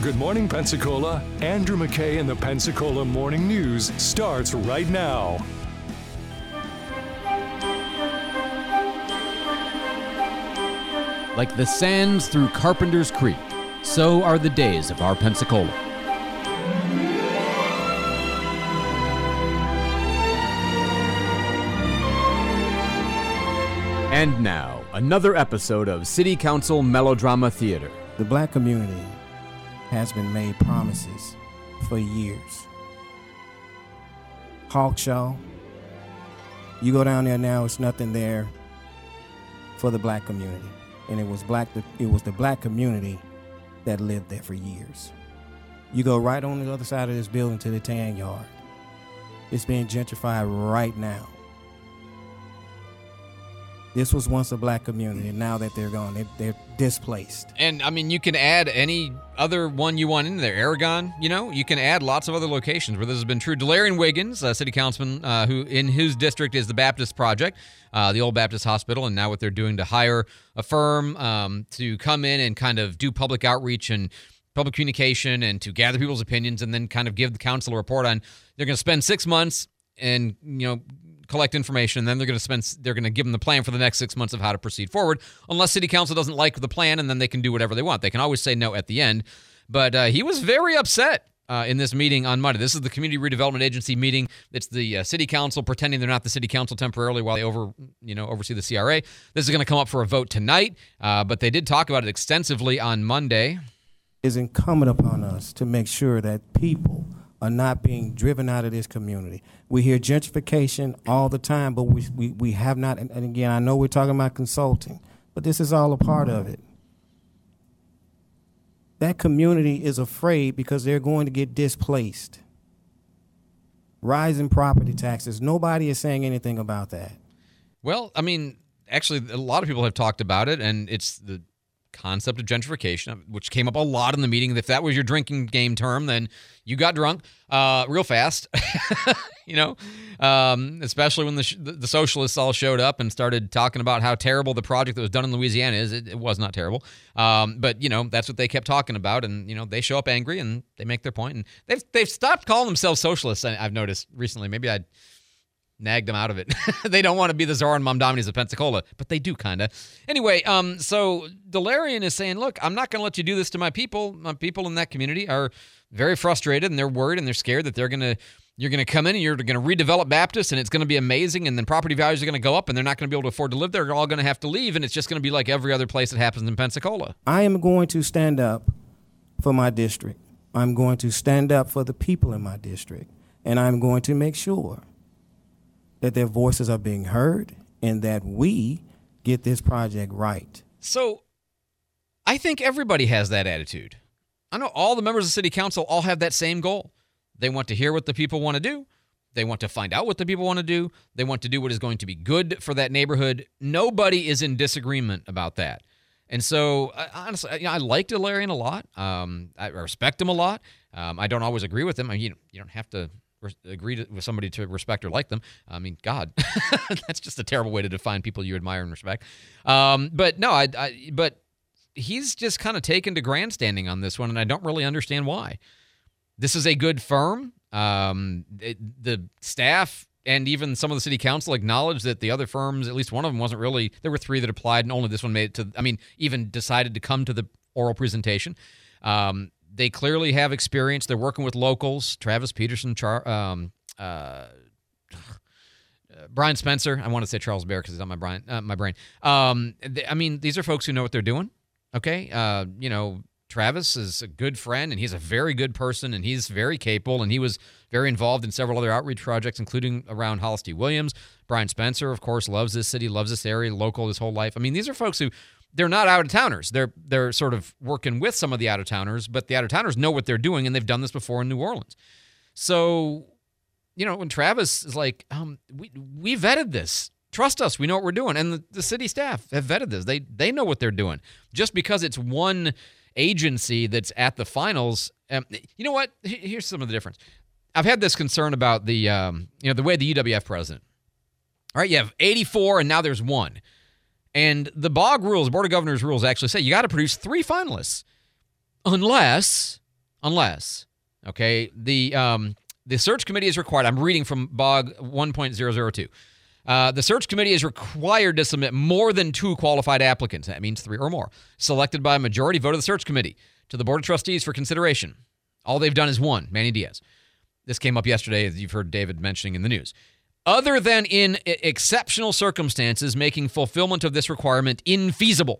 Good morning, Pensacola. Andrew McKay and the Pensacola Morning News starts right now. Like the sands through Carpenter's Creek, so are the days of our Pensacola. And now, another episode of City Council Melodrama Theater. The black community has been made promises for years. Hawkshaw, you go down there now, it's nothing there for the black community. And it was the black community that lived there for years. You go right on the other side of this building to the tan yard. It's being gentrified right now. This was once a black community, and now that they're gone, they're displaced. And, I mean, you can add any other one you want in there. Aragon, you can add lots of other locations where this has been true. Delarian Wiggins, a city councilman whose district is the Baptist Project, the old Baptist Hospital, and now what they're doing to hire a firm to come in and kind of do public outreach and public communication and to gather people's opinions and then kind of give the council a report on. They're going to spend 6 months and, collect information, and then they're going to give them the plan for the next 6 months of how to proceed forward, unless city council doesn't like the plan, and then they can do whatever they want. They can always say no at the end. But he was very upset in this meeting on Monday. This is the Community Redevelopment Agency meeting. It's the city council pretending they're not the city council temporarily while they oversee the CRA. This is going to come up for a vote tonight, but they did talk about it extensively on Monday. It's incumbent upon us to make sure that people are not being driven out of this community. We hear gentrification all the time, but we have not, and again, I know we're talking about consulting, but this is all a part of it. That community is afraid because they're going to get displaced. Rising property taxes, nobody is saying anything about that. Well, I mean, actually, a lot of people have talked about it, and it's the concept of gentrification, which came up a lot in the meeting. If that was your drinking game term, then you got drunk real fast, especially when the socialists all showed up and started talking about how terrible the project that was done in Louisiana is. It was not terrible. But that's what they kept talking about. And, they show up angry and they make their point. And they've stopped calling themselves socialists, I've noticed recently. Maybe I nagged them out of it. They don't want to be the Czar and Momdominies of Pensacola, but they do kind of. Anyway, so Delarian is saying, look, I'm not going to let you do this to my people. My people in that community are very frustrated, and they're worried, and they're scared that you're going to come in and you're going to redevelop Baptist, and it's going to be amazing, and then property values are going to go up, and they're not going to be able to afford to live there. They're all going to have to leave, and it's just going to be like every other place that happens in Pensacola. I am going to stand up for my district. I'm going to stand up for the people in my district, and I'm going to make sure that their voices are being heard and that we get this project right. So I think everybody has that attitude. I know all the members of city council all have that same goal. They want to hear what the people want to do. They want to find out what the people want to do. They want to do what is going to be good for that neighborhood. Nobody is in disagreement about that. And so, honestly, I like Delarian a lot. I respect him a lot. I don't always agree with him. You don't have to agree with somebody to respect or like them. I mean, God, that's just a terrible way to define people you admire and respect. But no, but he's just kind of taken to grandstanding on this one, and I don't really understand why. This is a good firm. The staff and even some of the city council acknowledged that the other firms, at least one of them wasn't really, there were 3 that applied, and only this one made it to, even decided to come to the oral presentation. They clearly have experience. They're working with locals, Travis Peterson, Brian Spencer. I want to say Charles Bear because he's on my brain. These are folks who know what they're doing. Okay, Travis is a good friend, and he's a very good person, and he's very capable, and he was very involved in several other outreach projects, including around Hollis D. Williams. Brian Spencer, of course, loves this city, loves this area, local his whole life. These are folks who, they're not out-of-towners. They're sort of working with some of the out-of-towners, but the out-of-towners know what they're doing, and they've done this before in New Orleans. So, when Travis is like, we vetted this. Trust us, we know what we're doing. And the city staff have vetted this. They know what they're doing. Just because it's one agency that's at the finals, you know what? Here's some of the difference. I've had this concern about the way the UWF president. All right, you have 84, and now there's 1. And the BOG rules, Board of Governors rules, actually say you got to produce 3 finalists unless okay, the search committee is required. I'm reading from BOG 1.002. The search committee is required to submit more than 2 qualified applicants. That means 3 or more, selected by a majority vote of the search committee to the Board of Trustees for consideration. All they've done is 1, Manny Diaz. This came up yesterday, as you've heard David mentioning in the news. Other than in exceptional circumstances, making fulfillment of this requirement infeasible.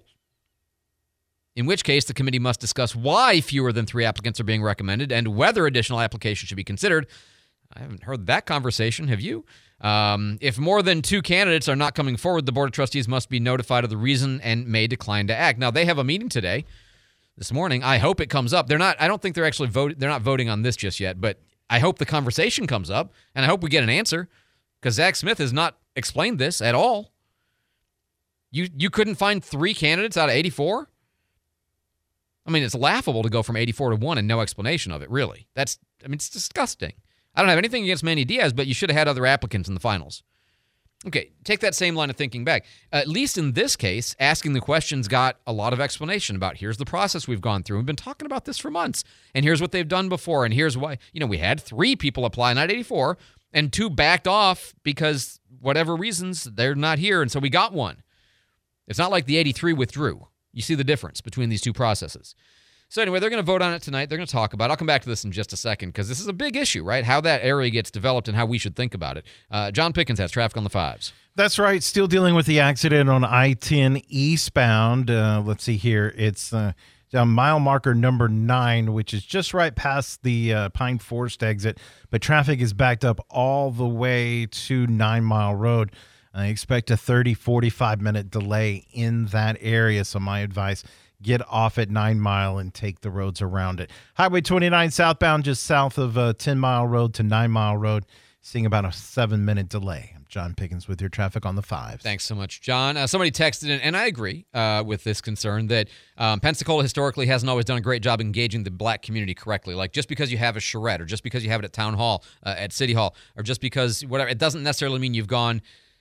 In which case, the committee must discuss why fewer than 3 applicants are being recommended and whether additional applications should be considered. I haven't heard that conversation. Have you? If more than 2 candidates are not coming forward, the Board of Trustees must be notified of the reason and may decline to act. Now, they have a meeting today, this morning. I hope it comes up. I don't think they're actually voting. They're not voting on this just yet, but I hope the conversation comes up, and I hope we get an answer, because Zach Smith has not explained this at all. You couldn't find 3 candidates out of 84? I mean, it's laughable to go from 84 to 1 and no explanation of it, really. It's disgusting. I don't have anything against Manny Diaz, but you should have had other applicants in the finals. Okay, take that same line of thinking back. At least in this case, asking the questions got a lot of explanation about, here's the process we've gone through. We've been talking about this for months, and here's what they've done before, and here's why. We had 3 people apply, not 84, and 2 backed off because whatever reasons, they're not here, and so we got 1. It's not like the 83 withdrew. You see the difference between these 2 processes. So anyway, they're going to vote on it tonight. They're going to talk about it. I'll come back to this in just a second, because this is a big issue, right? How that area gets developed and how we should think about it. John Pickens has traffic on the 5s. That's right. Still dealing with the accident on I-10 eastbound. Let's see here. It's down mile marker number 9, which is just right past the Pine Forest exit. But traffic is backed up all the way to 9 Mile Road. I expect a 30-45-minute delay in that area. So my advice, get off at 9 Mile and take the roads around it. Highway 29 southbound, just south of 10 Mile Road to 9 Mile Road, seeing about a 7-minute delay. I'm John Pickens with your traffic on the 5s. Thanks so much, John. Somebody texted in, and I agree with this concern, that Pensacola historically hasn't always done a great job engaging the black community correctly. Like, just because you have a charrette, or just because you have it at Town Hall, at City Hall, or just because whatever, it doesn't necessarily mean you've gone.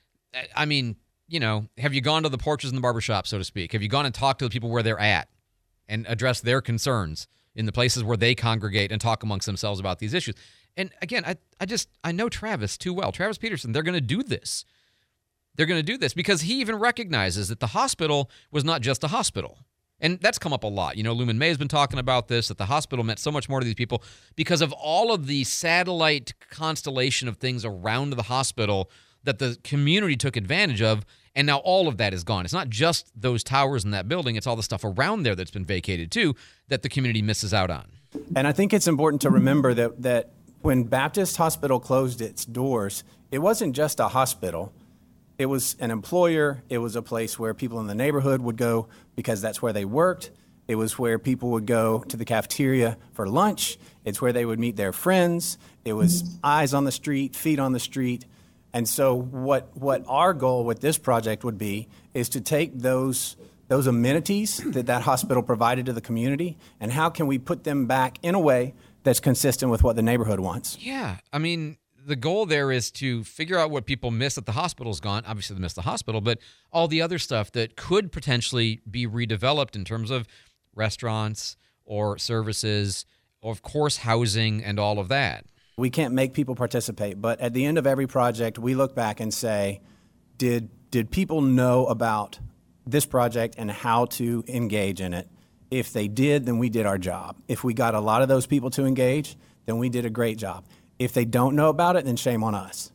I mean, have you gone to the porches in the barbershop, so to speak? Have you gone and talked to the people where they're at and addressed their concerns in the places where they congregate and talk amongst themselves about these issues? And again, I know Travis too well. Travis Peterson, they're going to do this. They're going to do this because he even recognizes that the hospital was not just a hospital. And that's come up a lot. Lumen May has been talking about this, that the hospital meant so much more to these people because of all of the satellite constellation of things around the hospital that the community took advantage of, and now all of that is gone. It's not just those towers in that building, it's all the stuff around there that's been vacated too that the community misses out on. And I think it's important to remember that when Baptist Hospital closed its doors, it wasn't just a hospital. It was an employer. It was a place where people in the neighborhood would go because that's where they worked. It was where people would go to the cafeteria for lunch. It's where they would meet their friends. It was eyes on the street, feet on the street. And so what our goal with this project would be is to take those amenities that hospital provided to the community, and how can we put them back in a way that's consistent with what the neighborhood wants. Yeah, I mean, the goal there is to figure out what people miss that the hospital's gone. Obviously, they miss the hospital, but all the other stuff that could potentially be redeveloped in terms of restaurants or services, or of course, housing and all of that. We can't make people participate, but at the end of every project, we look back and say, did people know about this project and how to engage in it? If they did, then we did our job. If we got a lot of those people to engage, then we did a great job. If they don't know about it, then shame on us.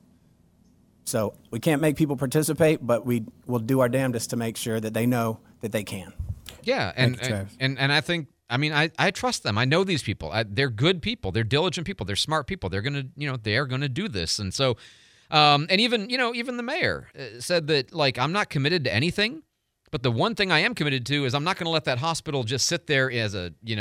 So we can't make people participate, but we will do our damnedest to make sure that they know that they can. Yeah, and I think, I trust them. I know these people. They're good people. They're diligent people. They're smart people. They're gonna, they are gonna do this. And so, and even the mayor said that, like, I'm not committed to anything, but the one thing I am committed to is I'm not gonna let that hospital just sit there as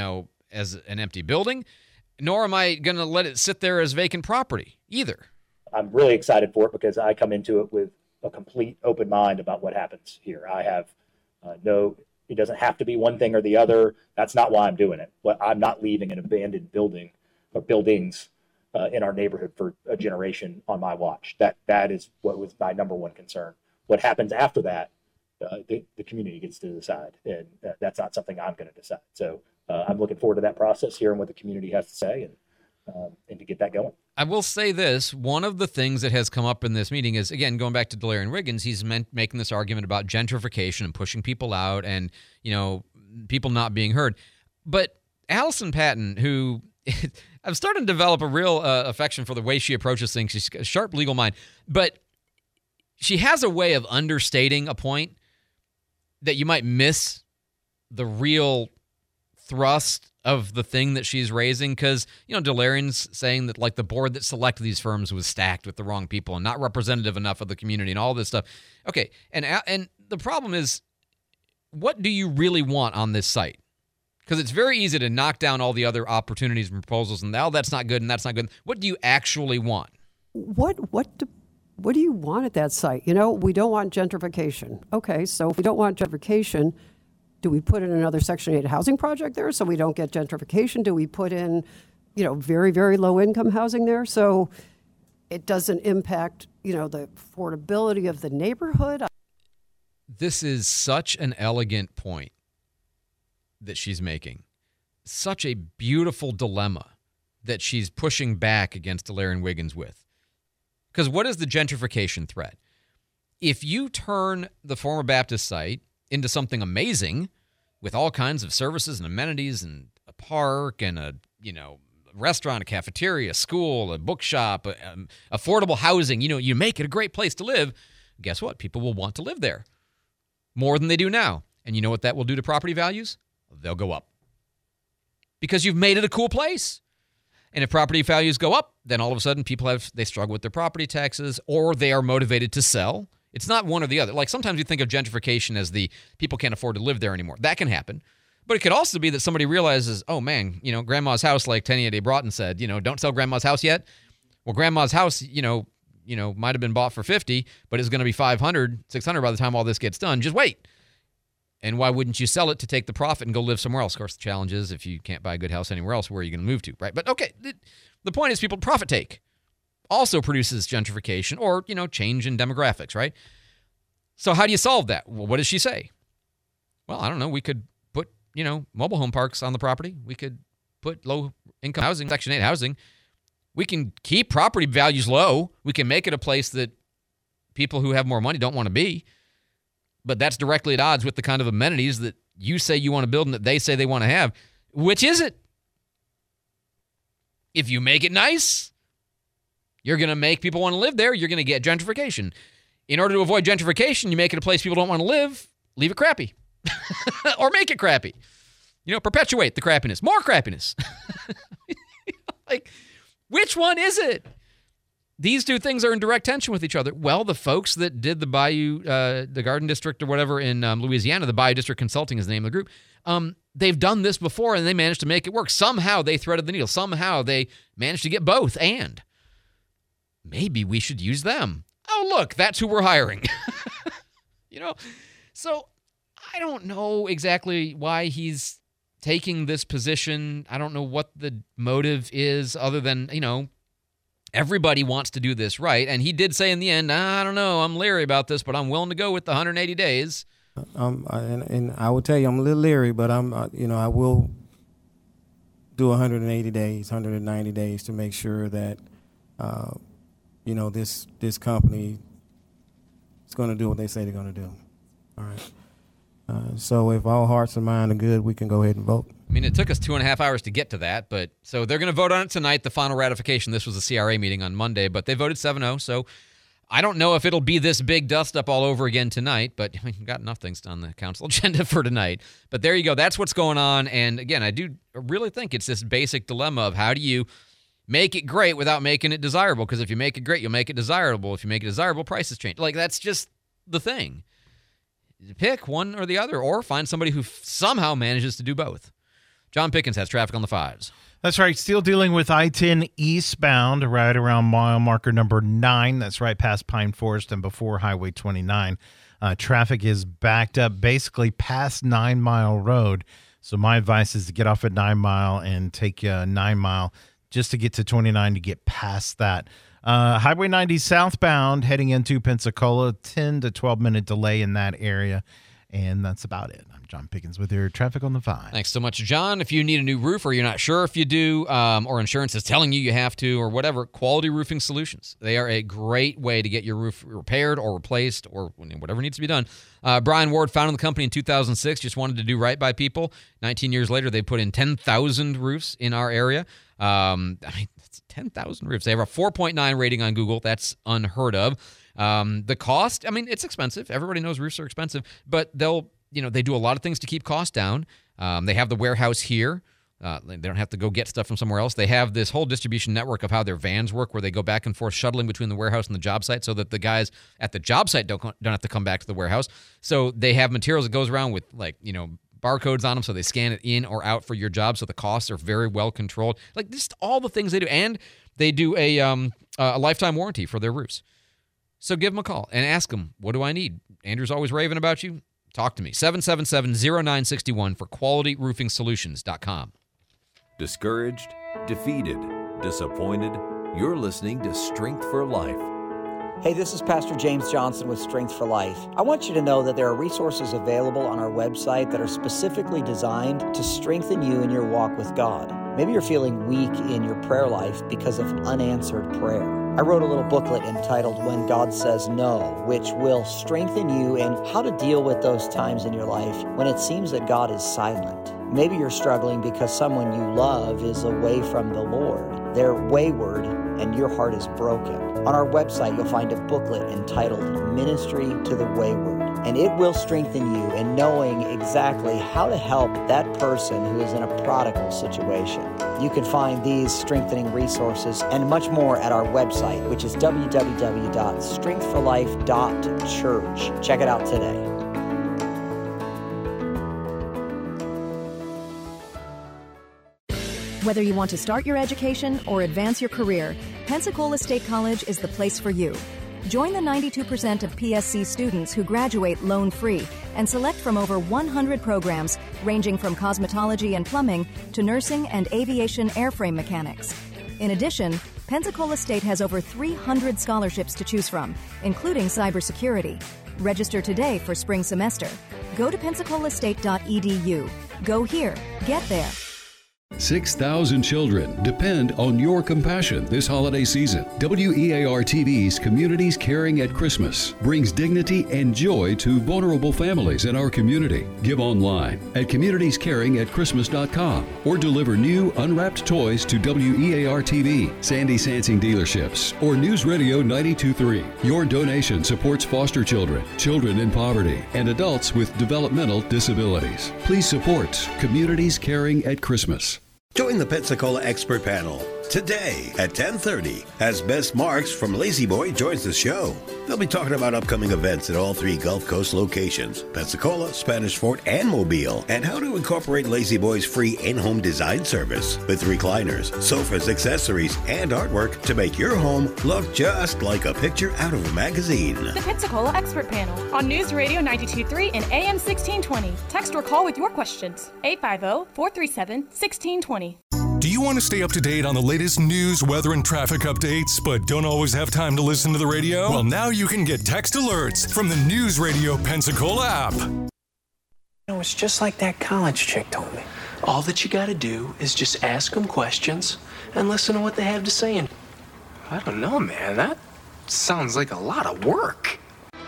as an empty building, nor am I gonna let it sit there as vacant property either. I'm really excited for it because I come into it with a complete open mind about what happens here. I have it doesn't have to be one thing or the other. That's not why I'm doing it. But I'm not leaving an abandoned building or buildings in our neighborhood for a generation on my watch. That is what was my number one concern. What happens after that the community gets to decide, and that's not something I'm going to decide. So I'm looking forward to that process, hearing what the community has to say, and to get that going. I will say this. One of the things that has come up in this meeting is, again, going back to Delarian Wiggins, he's making this argument about gentrification and pushing people out and, people not being heard. But Allison Patton, who I'm starting to develop a real affection for the way she approaches things. She's got a sharp legal mind, but she has a way of understating a point that you might miss the real thrust of the thing that she's raising, because Delarian's saying that like the board that selected these firms was stacked with the wrong people and not representative enough of the community and all this stuff. Okay, and the problem is, what do you really want on this site? Because it's very easy to knock down all the other opportunities and proposals and that's not good and that's not good. What do you actually want? What do you want at that site? We don't want gentrification. Okay, so if we don't want gentrification, do we put in another Section 8 housing project there so we don't get gentrification? Do we put in, very, very low income housing there so it doesn't impact, the affordability of the neighborhood? This is such an elegant point that she's making. Such a beautiful dilemma that she's pushing back against Delarian Wiggins with. Because what is the gentrification threat? If you turn the former Baptist site into something amazing with all kinds of services and amenities and a park and a restaurant, a cafeteria, a school, a bookshop, affordable housing, you make it a great place to live, guess what? People will want to live there more than they do now. And you know what that will do to property values? They'll go up. Because you've made it a cool place. And if property values go up, then all of a sudden they struggle with their property taxes, or they are motivated to sell. It's not one or the other. Like sometimes you think of gentrification as the people can't afford to live there anymore. That can happen. But it could also be that somebody realizes, oh man, grandma's house, like Tanya Day Broughton said, don't sell grandma's house yet. Well, grandma's house, might have been bought for $50, but it's going to be $500, $600 by the time all this gets done. Just wait. And why wouldn't you sell it to take the profit and go live somewhere else? Of course, the challenge is if you can't buy a good house anywhere else, where are you going to move to, right? But okay, the point is people profit take also produces gentrification or, change in demographics, right? So how do you solve that? Well, what does she say? Well, I don't know. We could put, mobile home parks on the property. We could put low-income housing, Section 8 housing. We can keep property values low. We can make it a place that people who have more money don't want to be. But that's directly at odds with the kind of amenities that you say you want to build and that they say they want to have. Which is it? If you make it nice, you're going to make people want to live there. You're going to get gentrification. In order to avoid gentrification, you make it a place people don't want to live, leave it crappy. Or make it crappy. Perpetuate the crappiness. More crappiness. Like, which one is it? These two things are in direct tension with each other. Well, the folks that did the Bayou, the Garden District or whatever in Louisiana, the Bayou District Consulting is the name of the group, they've done this before and they managed to make it work. Somehow they threaded the needle. Somehow they managed to get both. And maybe we should use them. Oh, look, that's who we're hiring. So I don't know exactly why he's taking this position. I don't know what the motive is other than, everybody wants to do this right. And he did say in the end, I don't know, I'm leery about this, but I'm willing to go with the 180 days. And I will tell you, I'm a little leery, but I will do 180 days, 190 days to make sure that, this company is going to do what they say they're going to do. All right. So if all hearts and minds are good, we can go ahead and vote. I mean, it took us 2.5 hours to get to that, but so they're going to vote on it tonight, the final ratification. This was a CRA meeting on Monday, but they voted 7-0, so I don't know if it'll be this big dust-up all over again tonight, but we've got enough things on the council agenda for tonight. But there you go. That's what's going on, and again, I do really think it's this basic dilemma of how do you make it great without making it desirable, because if you make it great, you'll make it desirable. If you make it desirable, prices change. Like, that's just the thing. Pick one or the other, or find somebody who somehow manages to do both. John Pickens has traffic on the 5s. That's right. Still dealing with I-10 eastbound right around mile marker number 9. That's right past Pine Forest and before Highway 29. Traffic is backed up basically past 9 Mile Road. So my advice is to get off at 9 Mile and take 9 Mile just to get to 29 to get past that. Highway 90 southbound heading into Pensacola, 10 to 12-minute delay in that area. And that's about it. I'm John Pickens with your Traffic on the 5. Thanks so much, John. If you need a new roof or you're not sure if you do, or insurance is telling you have to or whatever, Quality Roofing Solutions. They are a great way to get your roof repaired or replaced or whatever needs to be done. Brian Ward founded the company in 2006, just wanted to do right by people. 19 years later, they put in 10,000 roofs in our area. That's 10,000 roofs. They have a 4.9 rating on Google. That's unheard of. The cost, it's expensive. Everybody knows roofs are expensive, but they do a lot of things to keep costs down. They have the warehouse here. They don't have to go get stuff from somewhere else. They have this whole distribution network of how their vans work, where they go back and forth shuttling between the warehouse and the job site, so that the guys at the job site don't have to come back to the warehouse. So they have materials that goes around with barcodes on them, so they scan it in or out for your job. So the costs are very well controlled. Just all the things they do, and they do a lifetime warranty for their roofs. So give them a call and ask them, what do I need? Andrew's always raving about you. Talk to me. 777-0961 for qualityroofingsolutions.com. Discouraged, defeated, disappointed? You're listening to Strength for Life. Hey, this is Pastor James Johnson with Strength for Life. I want you to know that there are resources available on our website that are specifically designed to strengthen you in your walk with God. Maybe you're feeling weak in your prayer life because of unanswered prayer. I wrote a little booklet entitled When God Says No, which will strengthen you in how to deal with those times in your life when it seems that God is silent. Maybe you're struggling because someone you love is away from the Lord. They're wayward and your heart is broken. On our website, you'll find a booklet entitled Ministry to the Wayward, and it will strengthen you in knowing exactly how to help that person who is in a prodigal situation. You can find these strengthening resources and much more at our website, which is www.strengthforlife.church. Check it out today. Whether you want to start your education or advance your career, Pensacola State College is the place for you. Join the 92% of PSC students who graduate loan-free and select from over 100 programs ranging from cosmetology and plumbing to nursing and aviation airframe mechanics. In addition, Pensacola State has over 300 scholarships to choose from, including cybersecurity. Register today for spring semester. Go to pensacolaState.edu. Go here. Get there. 6,000 children depend on your compassion this holiday season. WEAR-TV's Communities Caring at Christmas brings dignity and joy to vulnerable families in our community. Give online at communitiescaringatchristmas.com or deliver new unwrapped toys to WEAR-TV, Sandy Sansing dealerships, or News Radio 92.3. Your donation supports foster children, children in poverty, and adults with developmental disabilities. Please support Communities Caring at Christmas. Join the Pensacola Expert Panel today at 10:30 as Bess Marks from Lazy Boy joins the show. They'll be talking about upcoming events at all 3 Gulf Coast locations, Pensacola, Spanish Fort, and Mobile, and how to incorporate Lazy Boy's free in-home design service with recliners, sofas, accessories, and artwork to make your home look just like a picture out of a magazine. The Pensacola Expert Panel on News Radio 92.3 and AM 1620. Text or call with your questions. 850-437-1620. Do you want to stay up to date on the latest news, weather, and traffic updates, but don't always have time to listen to the radio? Well, now you can get text alerts from the News Radio Pensacola app. It's just like that college chick told me. All that you got to do is just ask them questions and listen to what they have to say. And I don't know, man. That sounds like a lot of work.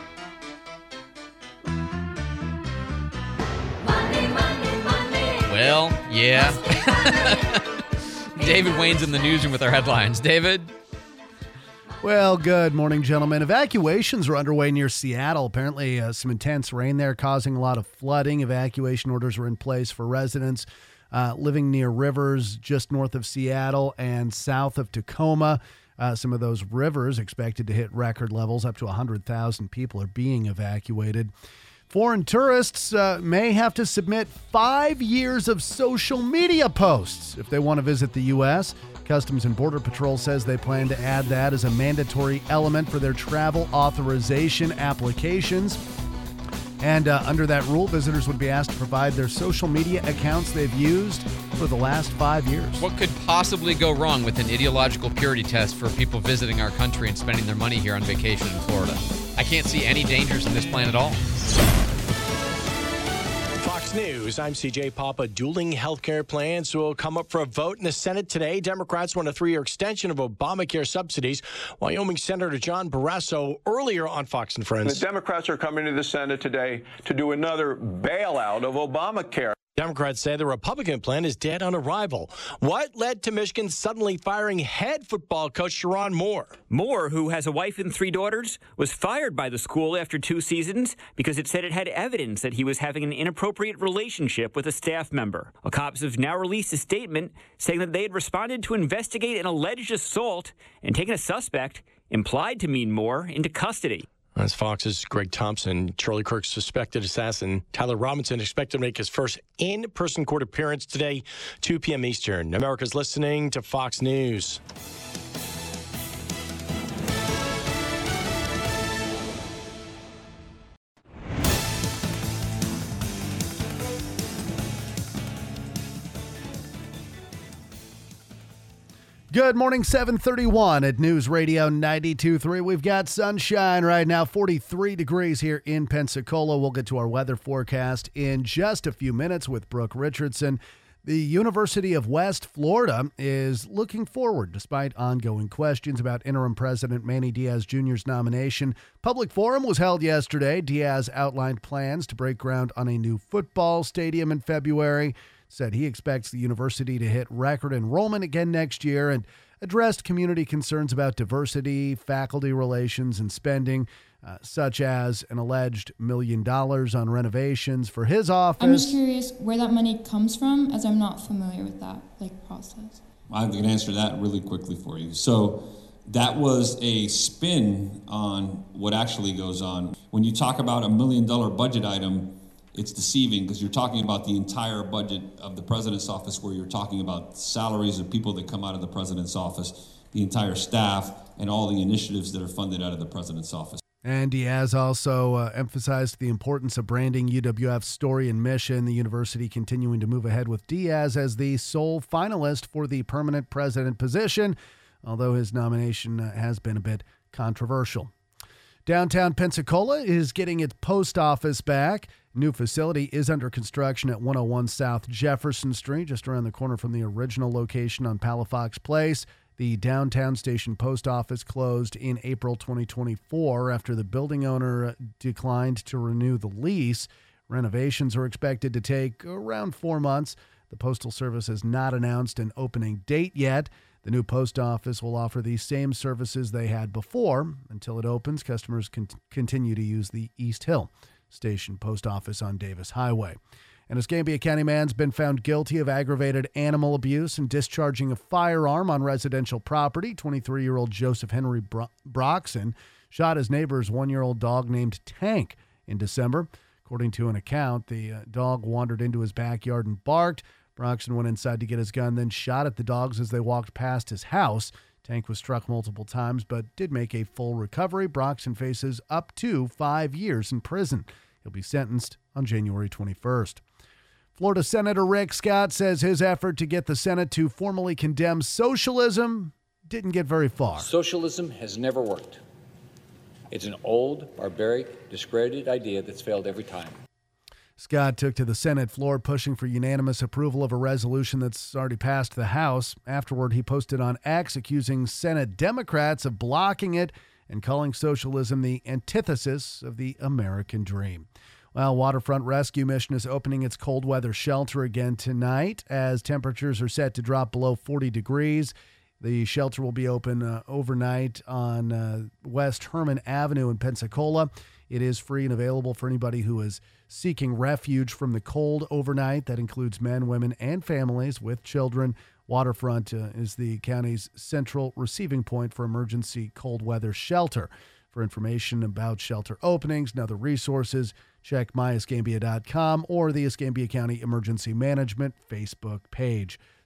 Well, yeah. David Wayne's in the newsroom with our headlines. David? Well, good morning, gentlemen. Evacuations are underway near Seattle. Apparently, some intense rain there causing a lot of flooding. Evacuation orders were in place for residents living near rivers just north of Seattle and south of Tacoma. Some of those rivers expected to hit record levels. Up to 100,000 people are being evacuated. Foreign tourists may have to submit 5 years of social media posts if they want to visit the U.S. Customs and Border Patrol says they plan to add that as a mandatory element for their travel authorization applications. And under that rule, visitors would be asked to provide their social media accounts they've used for the last 5 years. What could possibly go wrong with an ideological purity test for people visiting our country and spending their money here on vacation in Florida? I can't see any dangers in this plan at all. Fox News, I'm CJ Papa. Dueling healthcare plans will come up for a vote in the Senate today. Democrats want a 3-year extension of Obamacare subsidies. Wyoming Senator John Barrasso earlier on Fox and Friends. The Democrats are coming to the Senate today to do another bailout of Obamacare. Democrats say the Republican plan is dead on arrival. What led to Michigan suddenly firing head football coach Sharon Moore? Moore, who has a wife and 3 daughters, was fired by the school after 2 seasons because it said it had evidence that he was having an inappropriate relationship with a staff member. Well, cops have now released a statement saying that they had responded to investigate an alleged assault and taken a suspect, implied to mean Moore, into custody. That's Fox's Greg Thompson. Charlie Kirk's suspected assassin, Tyler Robinson, expected to make his first in-person court appearance today, 2 p.m. Eastern. America's listening to Fox News. Good morning, 7:31 at News Radio 92.3. We've got sunshine right now, 43 degrees here in Pensacola. We'll get to our weather forecast in just a few minutes with Brooke Richardson. The University of West Florida is looking forward, despite ongoing questions about interim President Manny Diaz Jr.'s nomination. Public forum was held yesterday. Diaz outlined plans to break ground on a new football stadium in February. Said he expects the university to hit record enrollment again next year, and addressed community concerns about diversity, faculty relations, and spending, such as an alleged $1 million on renovations for his office. I'm just curious where that money comes from, as I'm not familiar with that process. I can answer that really quickly for you. So that was a spin on what actually goes on. When you talk about $1 million budget item, it's deceiving because you're talking about the entire budget of the president's office, where you're talking about salaries of people that come out of the president's office, the entire staff, and all the initiatives that are funded out of the president's office. And Diaz also emphasized the importance of branding UWF's story and mission, the university continuing to move ahead with Diaz as the sole finalist for the permanent president position, although his nomination has been a bit controversial. Downtown Pensacola is getting its post office back. New facility is under construction at 101 South Jefferson Street, just around the corner from the original location on Palafox Place. The downtown station post office closed in April 2024 after the building owner declined to renew the lease. Renovations are expected to take around 4 months. The Postal Service has not announced an opening date yet. The new post office will offer the same services they had before. Until it opens, customers can continue to use the East Hill Station post office on Davis Highway. An Escambia County man's been found guilty of aggravated animal abuse and discharging a firearm on residential property. 23-year-old Joseph Henry Broxson shot his neighbor's 1-year-old dog named Tank in December. According to an account, the dog wandered into his backyard and barked. Broxson went inside to get his gun, then shot at the dogs as they walked past his house. Tank was struck multiple times, but did make a full recovery. Broxson faces up to 5 years in prison. He'll be sentenced on January 21st. Florida Senator Rick Scott says his effort to get the Senate to formally condemn socialism didn't get very far. Socialism has never worked. It's an old, barbaric, discredited idea that's failed every time. Scott took to the Senate floor pushing for unanimous approval of a resolution that's already passed the House. Afterward, he posted on X accusing Senate Democrats of blocking it and calling socialism the antithesis of the American dream. Well, Waterfront Rescue Mission is opening its cold weather shelter again tonight as temperatures are set to drop below 40 degrees. The shelter will be open overnight on West Herman Avenue in Pensacola. It is free and available for anybody who is seeking refuge from the cold overnight. That includes men, women, and families with children. Waterfront is the county's central receiving point for emergency cold weather shelter. For information about shelter openings and other resources, check myescambia.com or the Escambia County Emergency Management Facebook page.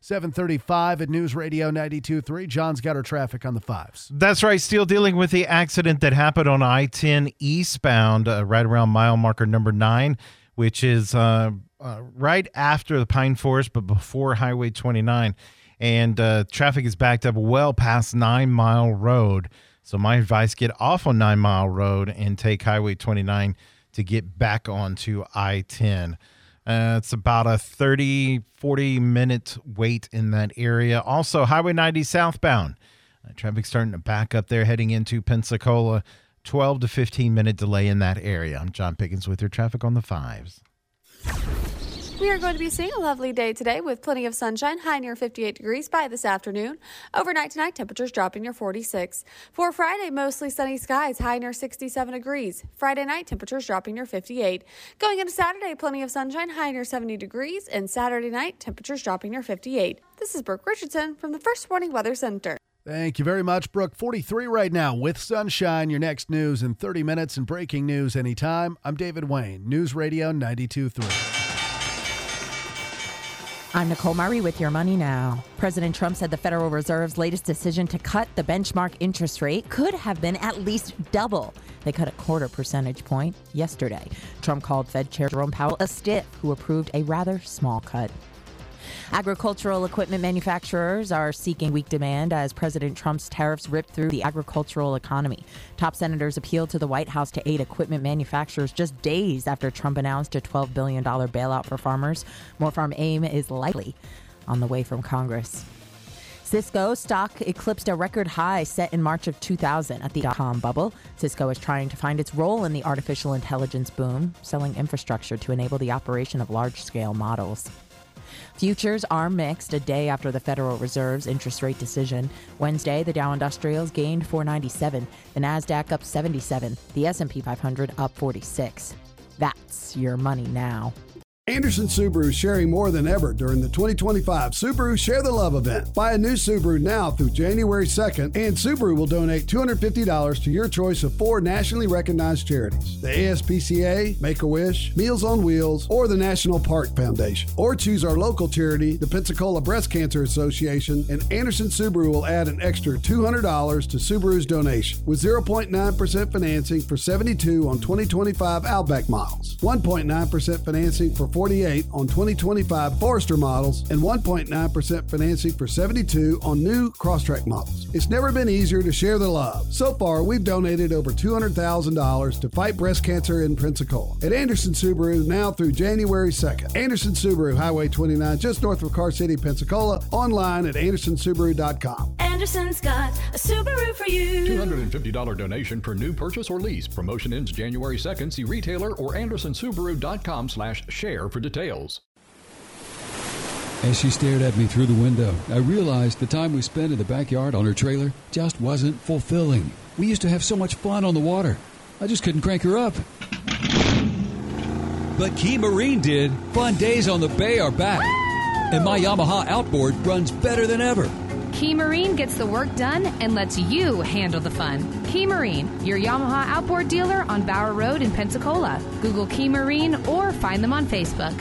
7:35 at News Radio 92.3. John's got our traffic on the 5s. That's right. Still dealing with the accident that happened on I-10 eastbound, right around mile marker number 9, which is right after the Pine Forest, but before Highway 29. And traffic is backed up well past 9 Mile Road. So my advice, get off on 9 Mile Road and take Highway 29 to get back onto I-10. It's about a 40 minute wait in that area. Also, Highway 90 southbound. Traffic starting to back up there heading into Pensacola. 12 to 15 minute delay in that area. I'm John Pickens with your traffic on the 5s. We are going to be seeing a lovely day today with plenty of sunshine, high near 58 degrees by this afternoon. Overnight tonight, temperatures dropping near 46. For Friday, mostly sunny skies, high near 67 degrees. Friday night, temperatures dropping near 58. Going into Saturday, plenty of sunshine, high near 70 degrees. And Saturday night, temperatures dropping near 58. This is Brooke Richardson from the First Warning Weather Center. Thank you very much, Brooke. 43 right now with sunshine. Your next news in 30 minutes and breaking news anytime. I'm David Wayne, News Radio 92.3. I'm Nicole Murray with Your Money Now. President Trump said the Federal Reserve's latest decision to cut the benchmark interest rate could have been at least double. They cut a 0.25 percentage point yesterday. Trump called Fed Chair Jerome Powell a stiff who approved a rather small cut. Agricultural equipment manufacturers are seeking weak demand as President Trump's tariffs rip through the agricultural economy. Top senators appealed to the White House to aid equipment manufacturers just days after Trump announced a $12 billion bailout for farmers. More farm aid is likely on the way from Congress. Cisco stock eclipsed a record high set in March of 2000 at the dot-com bubble. Cisco is trying to find its role in the artificial intelligence boom, selling infrastructure to enable the operation of large-scale models. Futures are mixed a day after the Federal Reserve's interest rate decision. Wednesday, the Dow Industrials gained 497, the Nasdaq up 77, the S&P 500 up 46. That's Your Money Now. Anderson Subaru is sharing more than ever during the 2025 Subaru Share the Love event. Buy a new Subaru now through January 2nd, and Subaru will donate $250 to your choice of 4 nationally recognized charities: the ASPCA, Make-A-Wish, Meals on Wheels, or the National Park Foundation. Or choose our local charity, the Pensacola Breast Cancer Association, and Anderson Subaru will add an extra $200 to Subaru's donation, with 0.9% financing for 72 on 2025 Outback models, 1.9% financing for 48 on 2025 Forester models, and 1.9% financing for 72 on new Crosstrek models. It's never been easier to share the love. So far, we've donated over $200,000 to fight breast cancer in Pensacola at Anderson Subaru now through January 2nd. Anderson Subaru, Highway 29, just north of Car City, Pensacola. Online at andersonsubaru.com. Anderson's got a Subaru for you. $250 donation per new purchase or lease. Promotion ends January 2nd. See retailer or andersonsubaru.com/share for details. As she stared at me through the window, I realized the time we spent in the backyard on her trailer just wasn't fulfilling. We used to have so much fun on the water. I just couldn't crank her up. But Key Marine did. Fun days on the bay are back. And my Yamaha outboard runs better than ever. Key Marine gets the work done and lets you handle the fun. Key Marine, your Yamaha outboard dealer on Bower Road in Pensacola. Google Key Marine or find them on Facebook.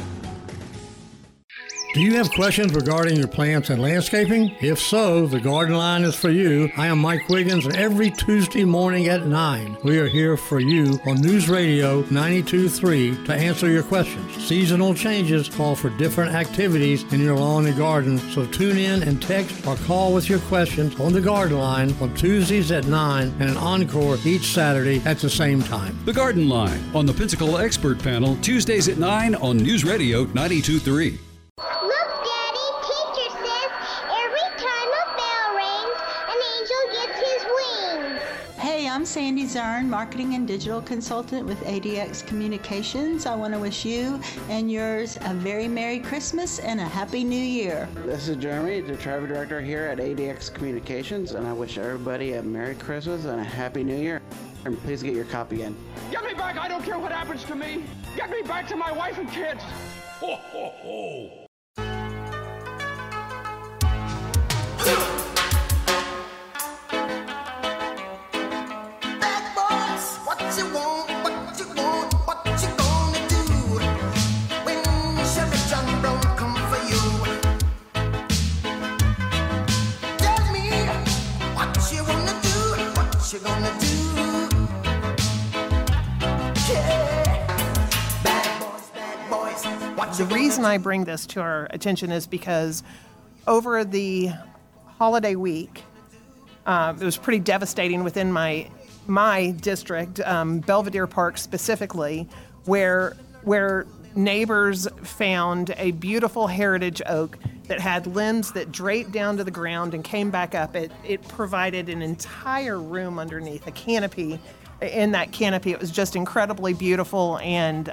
Do you have questions regarding your plants and landscaping? If so, the Garden Line is for you. I am Mike Wiggins, and every Tuesday morning at 9, we are here for you on News Radio 92.3 to answer your questions. Seasonal changes call for different activities in your lawn and garden, so tune in and text or call with your questions on the Garden Line on Tuesdays at 9 and an encore each Saturday at the same time. The Garden Line on the Pensacola Expert Panel, Tuesdays at 9 on News Radio 92.3. Look, Daddy, teacher says every time a bell rings, an angel gets his wings. Hey, I'm Sandy Zern, marketing and digital consultant with ADX Communications. I want to wish you and yours a very Merry Christmas and a Happy New Year. This is Jeremy, the travel director here at ADX Communications, and I wish everybody a Merry Christmas and a Happy New Year. And please get your copy in. Get me back! I don't care what happens to me! Get me back to my wife and kids! Ho, ho, ho! Bad boys, what you want, what you want, what you gonna do when Chevy John Brown come for you? The reason I bring this to our attention is because over the holiday week, it was pretty devastating within my district, Belvedere Park specifically, where neighbors found a beautiful heritage oak that had limbs that draped down to the ground and came back up. It provided an entire room underneath, a canopy. In that canopy, it was just incredibly beautiful, and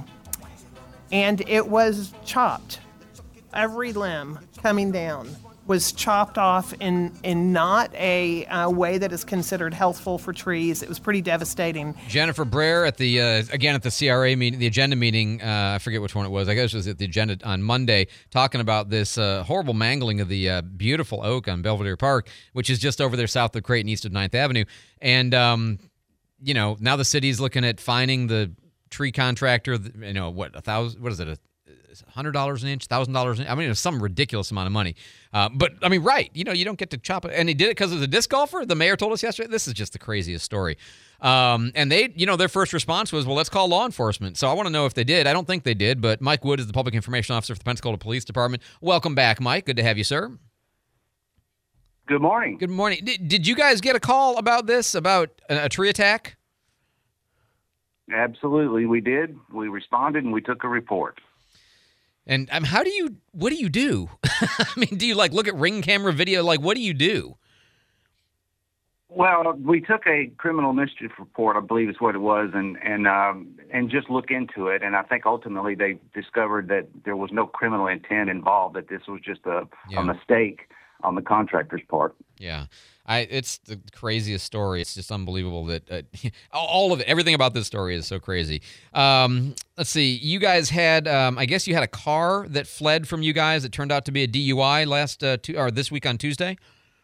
it was chopped. Every limb coming down was chopped off in not a way that is considered healthful for trees. It was pretty devastating. Jennifer Brer at the CRA meeting, the agenda meeting, I forget which one it was. I guess it was at the agenda on Monday, talking about this horrible mangling of the beautiful oak on Belvedere Park, which is just over there south of Creighton, east of 9th Avenue. And, now the city's looking at fining the tree contractor, what is it, $100 an inch, $1,000 an inch. I mean, it's some ridiculous amount of money. But, I mean, right, you don't get to chop it. And he did it because of the disc golfer. The mayor told us yesterday. This is just the craziest story. And they, their first response was, well, let's call law enforcement. So I want to know if they did. I don't think they did, but Mike Wood is the public information officer for the Pensacola Police Department. Welcome back, Mike. Good to have you, sir. Good morning. Good morning. Did you guys get a call about this, about a tree attack? Absolutely, we did. We responded and we took a report. And what do you do? I mean, do you look at Ring camera video? What do you do? Well, we took a criminal mischief report, I believe is what it was, and just look into it. And I think ultimately they discovered that there was no criminal intent involved, that this was just a mistake on the contractor's part. Yeah. It's the craziest story. It's just unbelievable that all of it, everything about this story is so crazy. Let's see. You guys had, I guess you had a car that fled from you guys. It turned out to be a DUI this week on Tuesday.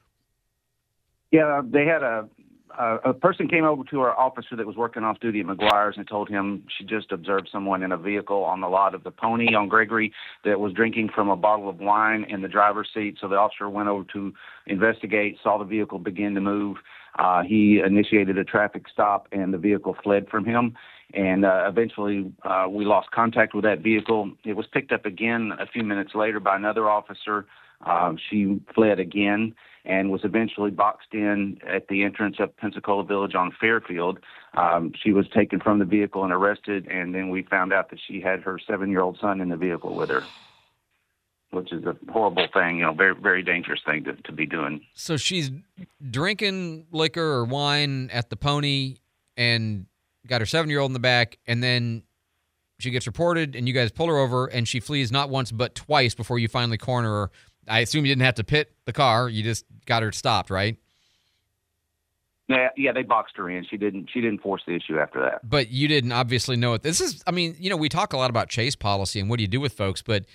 Yeah, they had a person came over to our officer that was working off duty at McGuire's and told him she just observed someone in a vehicle on the lot of the Pony on Gregory that was drinking from a bottle of wine in the driver's seat. So the officer went over to investigate, saw the vehicle begin to move. He initiated a traffic stop and the vehicle fled from him. And eventually we lost contact with that vehicle. It was picked up again a few minutes later by another officer. She fled again and was eventually boxed in at the entrance of Pensacola Village on Fairfield. She was taken from the vehicle and arrested, and then we found out that she had her 7-year-old son in the vehicle with her, which is a horrible thing, very, very dangerous thing to be doing. So she's drinking liquor or wine at the Pony and got her 7-year-old in the back, and then she gets reported, and you guys pull her over, and she flees not once but twice before you finally corner her. I assume you didn't have to pit the car. You just got her stopped, right? Yeah, they boxed her in. She didn't force the issue after that. But you didn't obviously know it. This is, I mean, we talk a lot about chase policy and what do you do with folks, but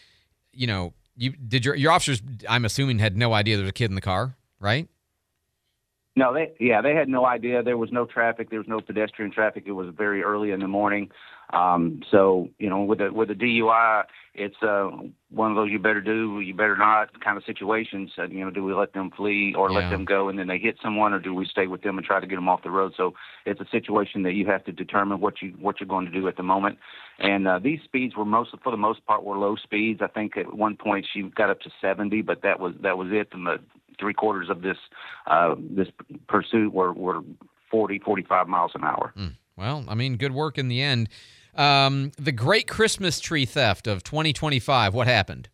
your officers, I'm assuming, had no idea there was a kid in the car, right? No, they had no idea. There was no traffic. There was no pedestrian traffic. It was very early in the morning. So, with a DUI, it's one of those you better do, you better not kind of situations. Do we let them flee or let them go and then they hit someone, or do we stay with them and try to get them off the road? So it's a situation that you have to determine what you're going to do at the moment. And these speeds were for the most part were low speeds. I think at one point she got up to 70, but that was it. And the 3/4 of this pursuit were 40, 45 miles an hour. Well, I mean, good work in the end. The great Christmas tree theft of 2025, what happened?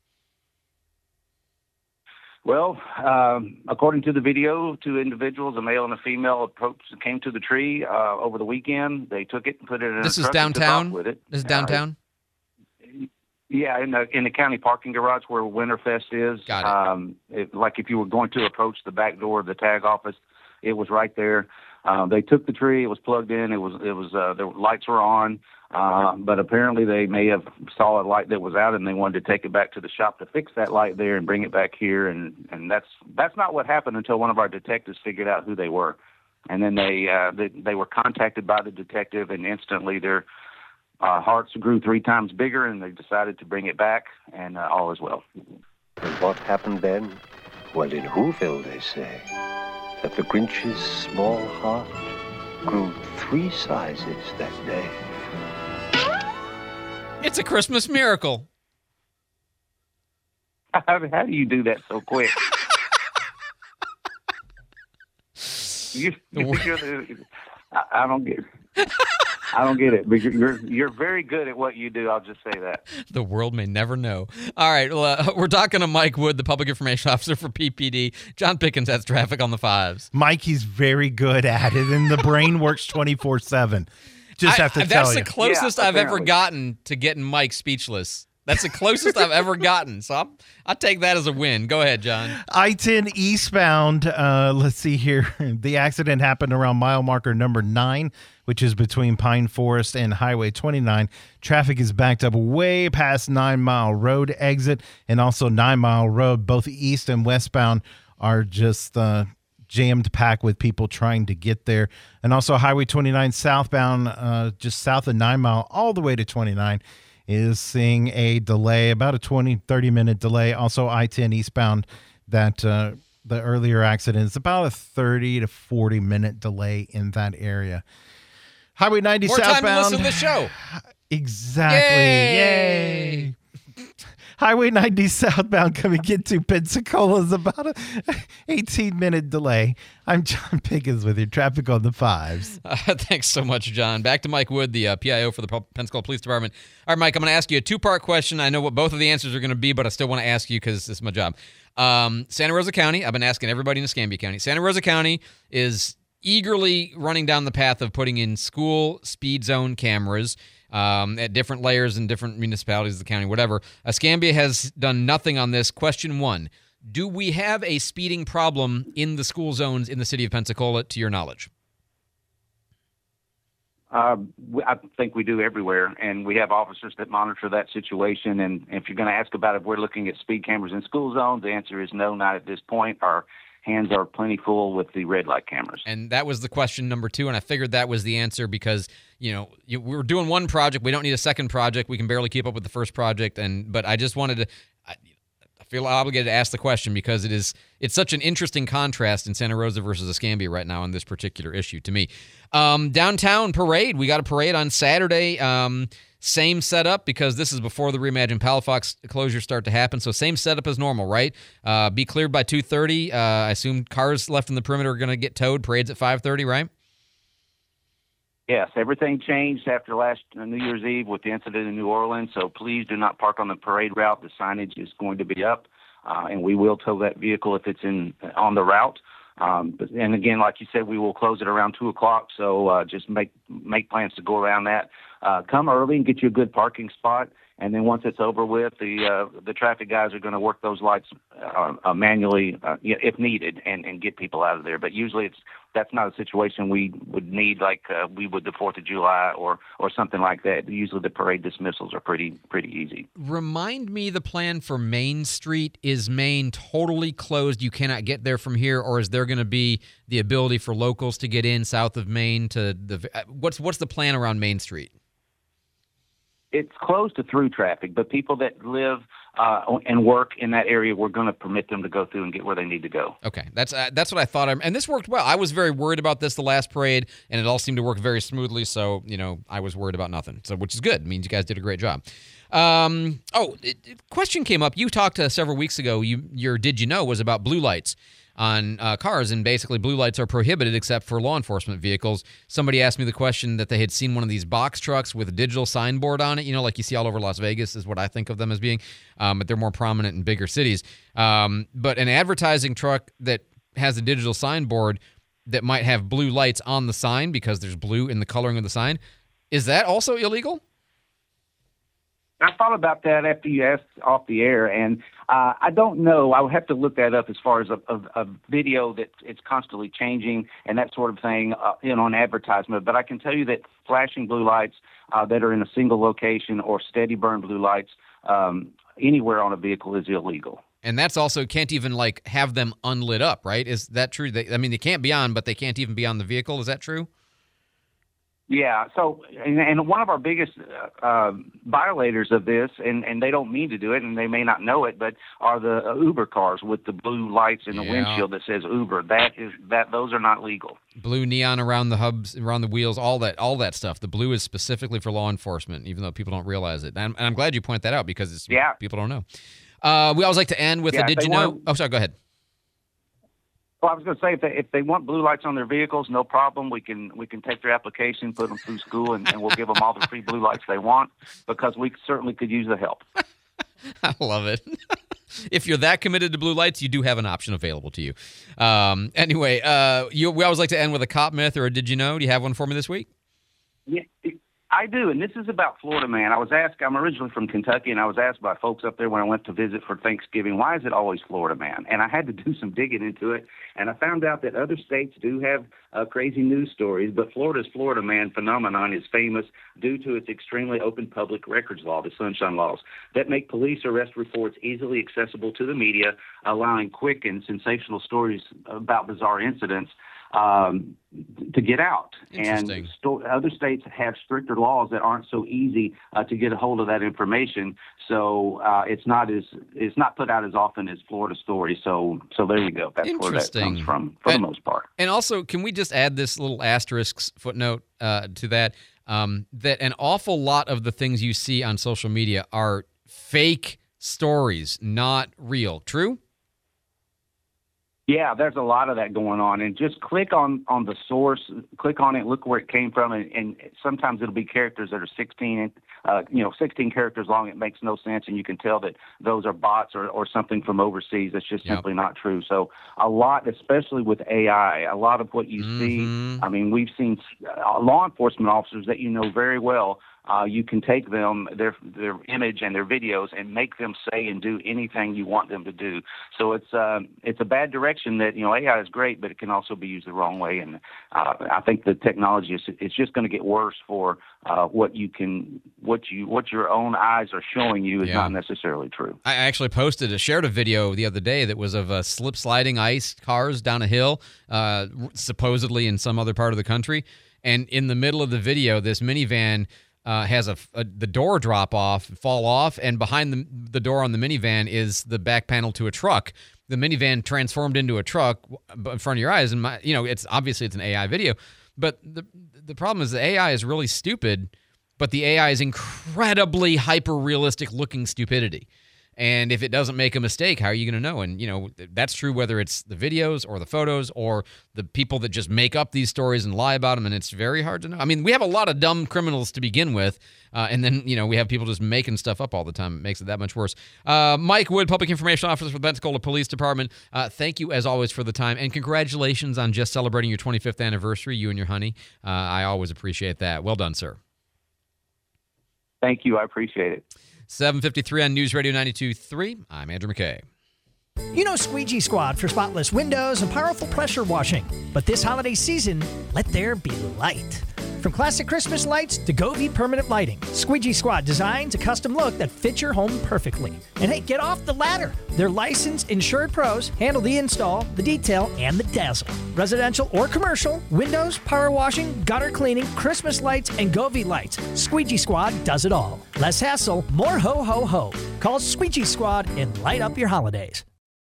Well, according to the video, 2 individuals, a male and a female, came to the tree over the weekend. They took it and put it in a truck. This is downtown? With it. This is downtown? Yeah, in the county parking garage where Winterfest is. Got it. Like if you were going to approach the back door of the tag office, it was right there. They took the tree. It was plugged in. It was the lights were on, but apparently they may have saw a light that was out and they wanted to take it back to the shop to fix that light there and bring it back here. And that's not what happened until one of our detectives figured out who they were, and then they were contacted by the detective, and instantly their hearts grew 3 times bigger, and they decided to bring it back, and all is well. And what happened then? Well, in Whoville, they say that the Grinch's small heart grew 3 sizes that day. It's a Christmas miracle. How do you do that so quick? I don't get it. I don't get it. But you're very good at what you do. I'll just say that. The world may never know. All right, well, we're talking to Mike Wood, the Public Information Officer for PPD. John Pickens has traffic on the 5s. Mike, he's very good at it, and the brain works 24/7. Just have to tell That's you. the closest I've ever gotten to getting Mike speechless. That's the closest I've ever gotten. So I'll take that as a win. Go ahead, John. I-10 eastbound, let's see here. The accident happened around mile marker number 9, which is between Pine Forest and Highway 29. Traffic is backed up way past 9 Mile Road exit and also 9 Mile Road. Both east and westbound are just jammed packed with people trying to get there. And also Highway 29 southbound, just south of 9 Mile, all the way to 29. Is seeing a delay, about a 20-30 minute delay. Also, I-10 eastbound, that the earlier accident is about a 30 to 40 minute delay in that area. Highway 90 More southbound. time to listen to the show. Exactly. Yay. Highway 90 southbound coming into Pensacola is about a 18-minute delay. I'm John Pickens with your traffic on the 5s. Thanks so much, John. Back to Mike Wood, the PIO for the Pensacola Police Department. All right, Mike, I'm going to ask you a 2-part question. I know what both of the answers are going to be, but I still want to ask you because it's my job. Santa Rosa County, I've been asking everybody in Escambia County. Santa Rosa County is eagerly running down the path of putting in school speed zone cameras at different layers in different municipalities of the county, whatever. Escambia has done nothing on this. Question 1, do we have a speeding problem in the school zones in the city of Pensacola, to your knowledge? I think we do everywhere, and we have officers that monitor that situation. And if you're going to ask about if we're looking at speed cameras in school zones, the answer is no, not at this point. Our hands are plenty full with the red light cameras. And that was the question number 2, and I figured that was the answer because, we were doing one project. We don't need a second project. We can barely keep up with the first project. But I just wanted to I feel obligated to ask the question because it's such an interesting contrast in Santa Rosa versus Escambia right now on this particular issue to me. Downtown parade. We got a parade on Saturday. Same setup because this is before the Reimagine Palafox closures start to happen. So same setup as normal, right? Be cleared by 2:30. I assume cars left in the perimeter are going to get towed. Parade's at 5:30, right? Yes, everything changed after last New Year's Eve with the incident in New Orleans, so please do not park on the parade route. The signage is going to be up, and we will tow that vehicle if it's on the route. And again, like you said, we will close it around 2 o'clock, so just make plans to go around that. Come early and get you a good parking spot, and then once it's over with, the traffic guys are going to work those lights manually if needed and get people out of there. But usually that's not a situation we would need like we would the 4th of July or something like that. Usually the parade dismissals are pretty easy. Remind me the plan for Main Street. Is Main totally closed? You cannot get there from here, or is there going to be the ability for locals to get in south of Main to the what's the plan around Main Street? It's closed to through traffic, but people that live and work in that area, we're going to permit them to go through and get where they need to go. Okay, that's what I thought. And this worked well. I was very worried about this the last parade, and it all seemed to work very smoothly. So I was worried about nothing. So which is good. It means you guys did a great job. Question came up. You talked several weeks ago. Your did you know was about blue lights on cars, and basically blue lights are prohibited except for law enforcement vehicles. Somebody asked me the question that they had seen one of these box trucks with a digital signboard on it, like you see all over Las Vegas is what I think of them as being, but they're more prominent in bigger cities. But an advertising truck that has a digital signboard that might have blue lights on the sign because there's blue in the coloring of the sign, is that also illegal? I thought about that after you asked off the air, and I don't know. I would have to look that up as far as a video that it's constantly changing and that sort of thing, an advertisement. But I can tell you that flashing blue lights that are in a single location or steady burn blue lights anywhere on a vehicle is illegal. And that's also can't even have them unlit up, right? Is that true? They can't be on, but they can't even be on the vehicle. Is that true? Yeah. So, and one of our biggest violators of this, and they don't mean to do it, and they may not know it, but are the Uber cars with the blue lights in the windshield that says Uber. Those are not legal. Blue neon around the hubs, around the wheels, all that stuff. The blue is specifically for law enforcement, even though people don't realize it. And I'm glad you point that out because people don't know. We always like to end with a did you know? Oh, sorry, go ahead. Well, I was going to say, if they want blue lights on their vehicles, no problem. We can take their application, put them through school, and we'll give them all the free blue lights they want, because we certainly could use the help. I love it. If you're that committed to blue lights, you do have an option available to you. Anyway, we always like to end with a cop myth or a did you know? Do you have one for me this week? Yeah, I do, and this is about Florida man. I'm originally from Kentucky, and I was asked by folks up there when I went to visit for Thanksgiving, why is it always Florida man? And I had to do some digging into it, and I found out that other states do have crazy news stories, but Florida's Florida man phenomenon is famous due to its extremely open public records law, the Sunshine Laws, that make police arrest reports easily accessible to the media, allowing quick and sensational stories about bizarre incidents to get out. And other states have stricter laws that aren't so easy to get a hold of that information. So it's not put out as often as Florida stories. So there you go. That's where that comes from, for the most part. And also, can we just add this little asterisk footnote to that? That an awful lot of the things you see on social media are fake stories, not real. True? Yeah, there's a lot of that going on, and just click on the source, click on it, look where it came from, and sometimes it'll be characters that are 16 characters long. It makes no sense, and you can tell that those are bots or something from overseas. That's just simply not true. So a lot, especially with AI, a lot of what you see, I mean, we've seen law enforcement officers that you know very well. You can take them, their image and their videos, and make them say and do anything you want them to do. So it's a bad direction that, AI is great, but it can also be used the wrong way. And I think the technology is just going to get worse for what your own eyes are showing you is not necessarily true. I actually shared a video the other day that was of slip sliding ice cars down a hill, supposedly in some other part of the country. And in the middle of the video, this minivan has the door fall off, and behind the door on the minivan is the back panel to a truck. The minivan transformed into a truck in front of your eyes, and it's obviously it's an AI video, but the problem is the AI is really stupid, but the AI is incredibly hyper realistic looking stupidity. And if it doesn't make a mistake, how are you going to know? And, that's true whether it's the videos or the photos or the people that just make up these stories and lie about them, and it's very hard to know. I mean, we have a lot of dumb criminals to begin with, and then, we have people just making stuff up all the time. It makes it that much worse. Mike Wood, Public Information Officer for the Pensacola Police Department, thank you, as always, for the time, and congratulations on just celebrating your 25th anniversary, you and your honey. I always appreciate that. Well done, sir. Thank you. I appreciate it. 7:53 on News Radio 92.3. I'm Andrew McKay. You know Squeegee Squad for spotless windows and powerful pressure washing. But this holiday season, let there be light. From classic Christmas lights to Govee permanent lighting, Squeegee Squad designs a custom look that fits your home perfectly. And hey, get off the ladder. Their licensed, insured pros handle the install, the detail, and the dazzle. Residential or commercial, windows, power washing, gutter cleaning, Christmas lights, and Govee lights. Squeegee Squad does it all. Less hassle, more ho ho ho. Call Squeegee Squad and light up your holidays.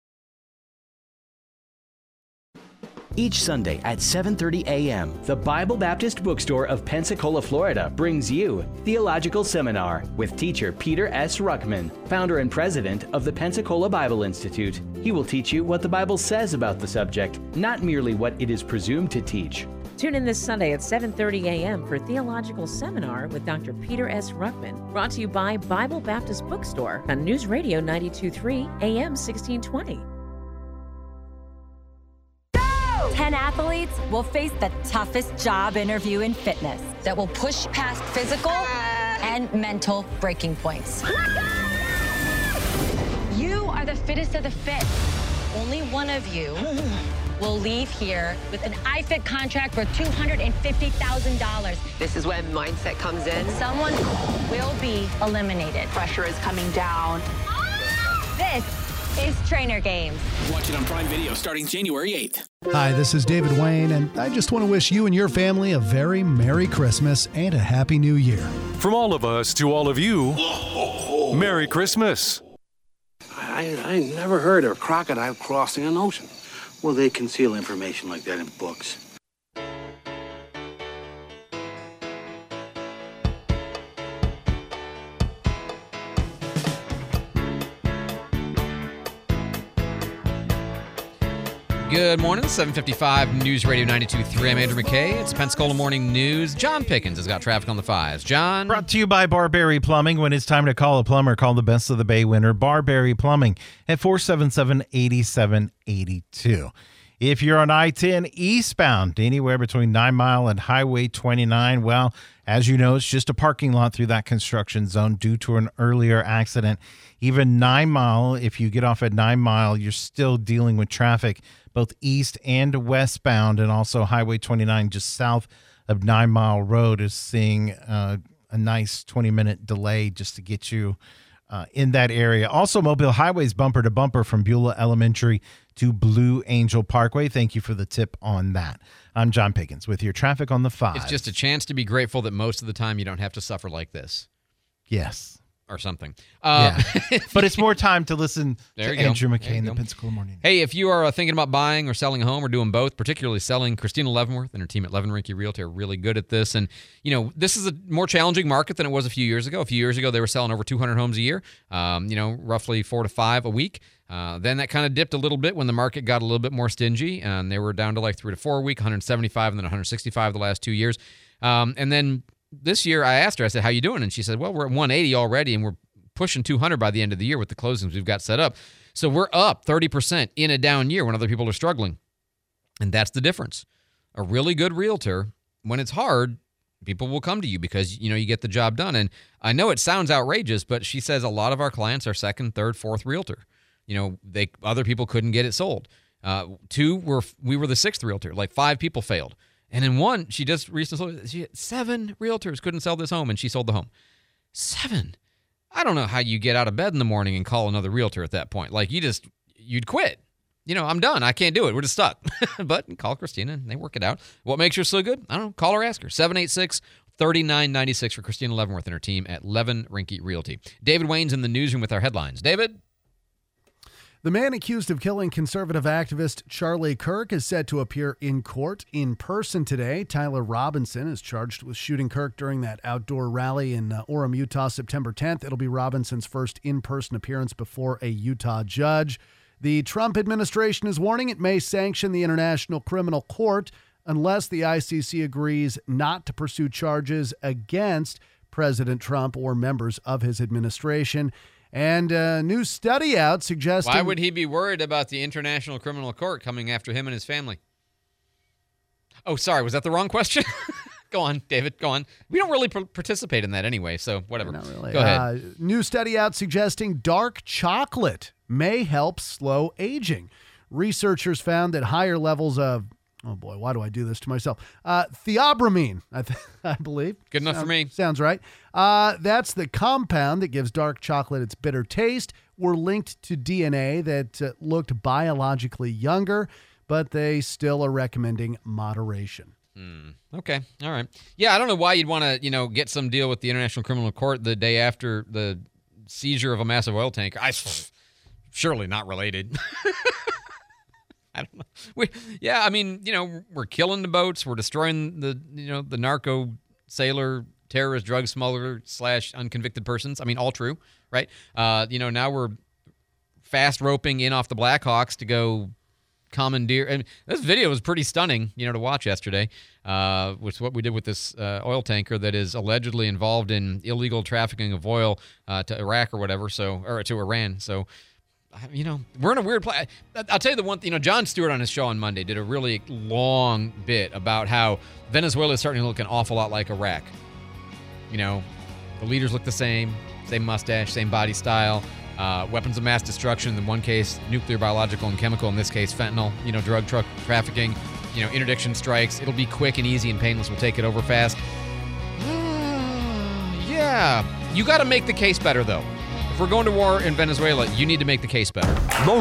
Each Sunday at 7:30 a.m., the Bible Baptist Bookstore of Pensacola, Florida brings you Theological Seminar with teacher Peter S. Ruckman, founder and president of the Pensacola Bible Institute. He will teach you what the Bible says about the subject, not merely what it is presumed to teach. Tune in this Sunday at 7:30 a.m. for Theological Seminar with Dr. Peter S. Ruckman, brought to you by Bible Baptist Bookstore on News Radio 92.3 AM 1620. 10 athletes will face the toughest job interview in fitness that will push past physical and mental breaking points. You are the fittest of the fit. Only one of you will leave here with an iFit contract for $250,000. This is when mindset comes in. Someone will be eliminated. Pressure is coming down. This is Trainer Games. Watch it on Prime Video starting January 8th. Hi, this is David Wayne, and I just want to wish you and your family a very Merry Christmas and a Happy New Year. From all of us to all of you, Merry Christmas. I never heard of a crocodile crossing an ocean. Well, they conceal information like that in books. Good morning, 755 News Radio 92.3. I'm Andrew McKay. It's Pensacola Morning News. John Pickens has got traffic on the 5s. John? Brought to you by Barberry Plumbing. When it's time to call a plumber, call the Best of the Bay winner, Barberry Plumbing, at 477-8782. If you're on I-10 eastbound, anywhere between 9 Mile and Highway 29, well, as you know, it's just a parking lot through that construction zone due to an earlier accident. Even 9 Mile, if you get off at 9 Mile, you're still dealing with traffic, both east and westbound, and also Highway 29 just south of 9 Mile Road is seeing a nice 20-minute delay just to get you in that area. Also, Mobile Highway's bumper to bumper from Beulah Elementary to Blue Angel Parkway. Thank you for the tip on that. I'm John Pickens with your traffic on the 5. It's just a chance to be grateful that most of the time you don't have to suffer like this. Yes. Or something. Yeah. But it's more time to listen There to you go. Andrew There McKay you in the go. Pensacola Morning. Hey, if you are thinking about buying or selling a home or doing both, particularly selling, Christina Leavenworth and her team at Leavenworth Realty are really good at this. And, you know, this is a more challenging market than it was a few years ago. A few years ago, they were selling over 200 homes a year, roughly 4 to 5 a week. Then that kind of dipped a little bit when the market got a little bit more stingy, and they were down to like 3 to 4 a week, 175 and then 165 the last 2 years. And then this year I asked her, I said, how you doing? And she said, well, we're at 180 already, and we're pushing 200 by the end of the year with the closings we've got set up. So we're up 30% in a down year when other people are struggling. And that's the difference. A really good realtor, when it's hard, people will come to you because, you get the job done. And I know it sounds outrageous, but she says a lot of our clients are second, third, fourth realtor. Other people couldn't get it sold. We were the sixth realtor. Like 5 people failed. And in one, she just recently sold, she had 7 realtors couldn't sell this home, and she sold the home. 7. I don't know how you get out of bed in the morning and call another realtor at that point. Like you'd quit. I'm done. I can't do it. We're just stuck. But call Christina and they work it out. What makes her so good? I don't know. Call her, ask her. 786-3996 for Christina Leavenworth and her team at Levin Rinke Realty. David Wayne's in the newsroom with our headlines. David? The man accused of killing conservative activist Charlie Kirk is set to appear in court in person today. Tyler Robinson is charged with shooting Kirk during that outdoor rally in Orem, Utah, September 10th. It'll be Robinson's first in-person appearance before a Utah judge. The Trump administration is warning it may sanction the International Criminal Court unless the ICC agrees not to pursue charges against President Trump or members of his administration. And a new study out suggesting... Why would he be worried about the International Criminal Court coming after him and his family? Oh, sorry. Was that the wrong question? Go on, David. Go on. We don't really participate in that anyway, so whatever. Not really. Go ahead. New study out suggesting dark chocolate may help slow aging. Researchers found that higher levels of... Oh, boy, why do I do this to myself? Theobromine, I believe. Good enough for me. Sounds right. That's the compound that gives dark chocolate its bitter taste. Were linked to DNA that looked biologically younger, but they still are recommending moderation. Okay. All right. Yeah, I don't know why you'd want to, get some deal with the International Criminal Court the day after the seizure of a massive oil tanker. Surely not related. I don't know. We're killing the boats. We're destroying the narco sailor, terrorist, drug smuggler / unconvicted persons. I mean, all true, right? Now we're fast roping in off the Blackhawks to go commandeer. And this video was pretty stunning, to watch yesterday, which is what we did with this oil tanker that is allegedly involved in illegal trafficking of oil to Iraq or whatever, or to Iran. So, we're in a weird place. I'll tell you the one thing, Jon Stewart on his show on Monday did a really long bit about how Venezuela is starting to look an awful lot like Iraq. The leaders look the same mustache, same body style, weapons of mass destruction. In one case, nuclear, biological, and chemical. In this case, fentanyl, drug truck trafficking, interdiction strikes. It'll be quick and easy and painless. We'll take it over fast. Yeah. You got to make the case better, though. If we're going to war in Venezuela, you need to make the case better.